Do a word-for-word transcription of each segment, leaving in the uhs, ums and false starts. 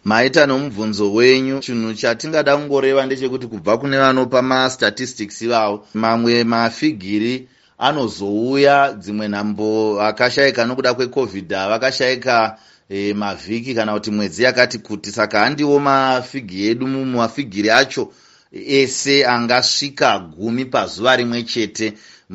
maita nomubvunzo wenyu, chinhu chatingada kungoreva ndechekuti kubva kune vanopa mastatistics ivavo, mamwe mafigiri anozouya dzimwe nhambo vakashayika nokuda kwecovid vakashayika e, mavhiki kana kuti mwedzi yakati kuti. Saka handiwo mafigi edu mumafigiri acho ese angasvika gumi pazuva rimwe chete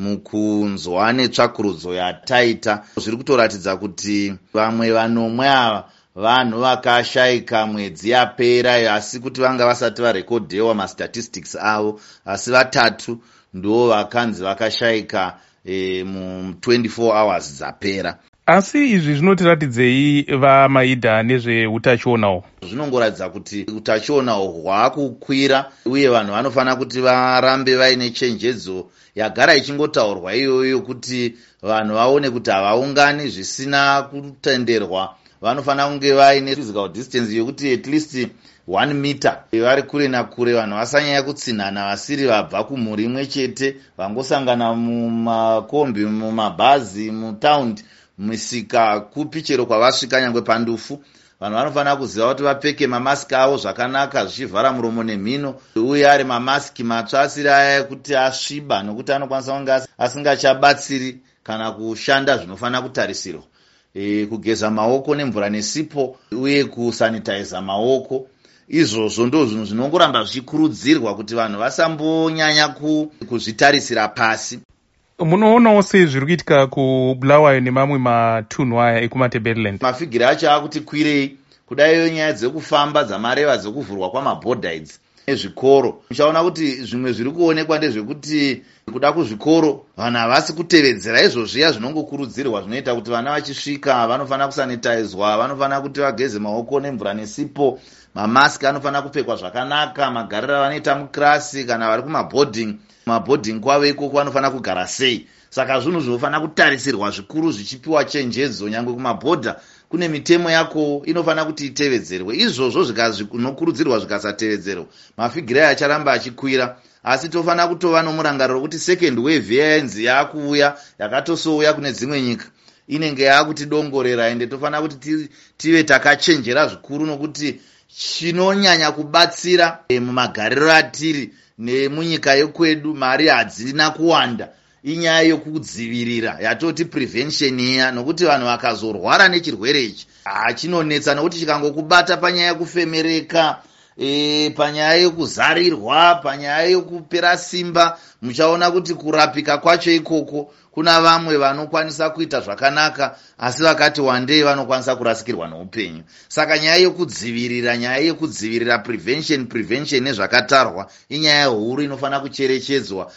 mukunzwa netsvakurudzo yataita. Zviri kutoratidza kuti vamwe vanomwe ava vanhu vakashayika mwedzi yapera, asi kuti vanga vasati varekodhewa mastatistics avo, asi vatatu ndo vakanzi vakashayika e, mu twenty-four hours dzapera. Asi izvi zvinotiratidzei vamaidha nezveutachionawo? Zvinongoratidza kuti utachionawo hwakukwira uye vanhu vanofanira kuti varambe vaine chenjedzo yagara ichingotaurwa iyoyo kuti vanhu vaone kuti havaungani zvisina kutenderwa. Vanofanira kunge vaine physical distance yokuti at least one meter vari kure nakure, vanhu vasanyanya kutsinhana vasiri vabva kumhuri imwe chete, vangosangana mumakombi, mumabhazi, mutaundi, misika kupi chero kwavasvika nyangwe pandufu. Vanhu vanofanira kuziva kuti vapfeke mamasiki avo zvakanaka zvichivhara muromo nemhino, uye ari mamasiki matsva asiri aya ekuti asviba, nokuti anokwanisa kunge asingachabatsiri kana kushanda zvinofanira kutarisirwa. E, kugeza maoko nemvura nesipo uye kusanitiza maoko, izvozvo ndo zvinhu zvinongoramba zvichikurudzirwa kuti vanhu vasambonyanya kuzvitarisira pasi. Munoonawo sei zviri kuitika kuBulawayo nemamwe matunhu aya ekumaTebeleland? Mafigiri acho akuti kwirei, kudaiyo nyaya dzekufamba dzamareva dzekuvhurwa kwamabhodha idzi nezvikoro. Uchaona kuti zvimwe zviri kuonekwa ndezvekuti kuda kuzvikoro vanhu havasi kutevedzera izvo zviya zvinongokurudzirwa, zvinoita kuti vana vachisvika vanofanira kusanitizwa, vanofanira kuti vageze maoko nemvura nesipo, mamasiki anofanira kupfekwa zvakanaka, magariro vanoita mukirasi kana vari kumabhodhingi, mabhodhingi kwavo ikoko vanofanira kugara sei. Saka zvinhu zvinofanira kutarisirwa zvikuru zvichipiwa chenjedzo. Nyangwe kumabhodha kune mitemo yako inofanira kuti itevedzerwe. Izvozvo zvinokurudzirwa zvikasatevedzerwa, mafigiri aya acharamba achikwira. Asi tofanira kutova nomurangariro kuti second wave yaenzi yakuuya, yakatosouya kune dzimwe nyika, inenge yakutidongorera, ende tofanira kuti tive takachenjera zvikuru, nokuti chinonyanya kubatsira mumagariro atiri nemunyika yekwedu, mari hadzina kuwanda, inyaya yokudzivirira, yatoti prevention iya, nokuti vanhu vakazorwara nechirwere ichi hachinonetsa, nokuti chikangokubata panyaya yekufemereka, e, panyaya yekuzarirwa, panyaya yekupera simba, muchaona kuti kurapika kwacho ikoko kuna vamwe vanokwanisa kuita zvakanaka, asi vakati wandei vanokwanisa kurasikirwa neupenyu. Saka nyaya yekudzivirira, nyaya yekudzivirira prevention prevention nezvakatarwa inyaya huru inofanira kucherechedzwa.